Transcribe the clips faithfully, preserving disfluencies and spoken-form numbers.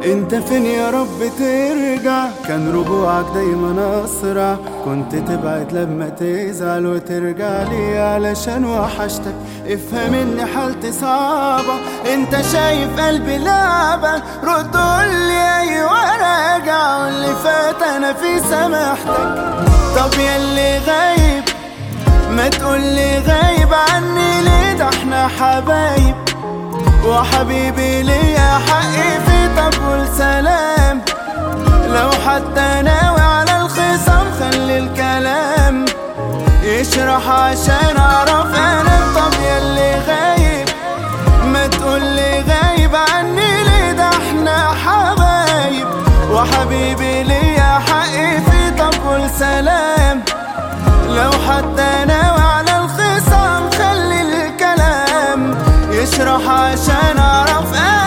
انت فين يا رب ترجع؟ كان رجوعك دايما اسرع، كنت تبعد لما تزعل وترجع لي علشان وحشتك. افهم ان حالتي صعبة، انت شايف قلبي لعبة، رد قولي ايوه راجع، واللي فات انا في سماحتك. طب ياللي غايب ما تقولي غايب عني ليه؟ ده احنا حبايب وحبيبي ليا حقي في، طب قول سلام لو حتى ناوي على الخصام، خلي الكلام يشرح عشان اعرف انا. طب ياللي غايب ما تقولي غايب عني ليه؟ ده احنا حبايب وحبيبي ليا حقي في، طب قول سلام لو حتى ناوي على الخصام، خلي الكلام يشرح عشان اعرف انا.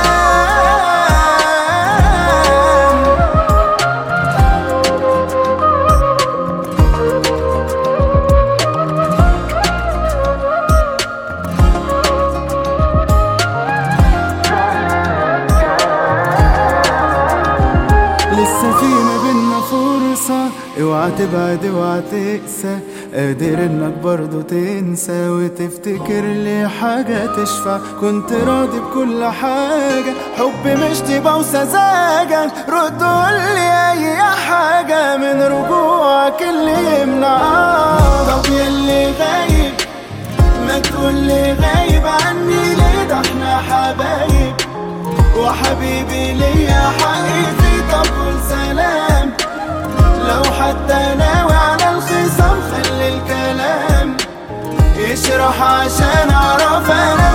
لسه في ما بينا فرصة، اوعى تبعد اوعى تقسى، قادر انك برضو تنسى وتفتكر لي حاجة تشفع. كنت راضي بكل حاجة، حب مش تبقى وسذاجة، رد قولي اي حاجة من رجوعك اللي يمنع. طب ياللي غايب ما تقولي غايب عني ليه؟ ده احنا حبايب وحبيبي ليا حقي في، طب قول سلام لو حتى ناوي على الخصام، خلي الكلام يشرح عشان اعرف انا.